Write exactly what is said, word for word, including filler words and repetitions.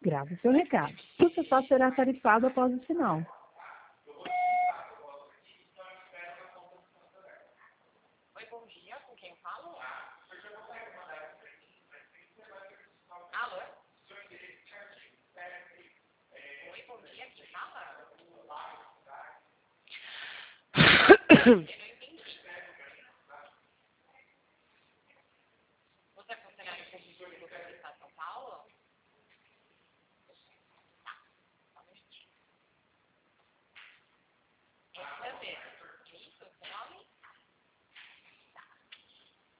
Grave seu recado. Você só será tarifado após o sinal. Oi, bom dia. Com quem falo? Alô? Oi, bom dia. Quem fala?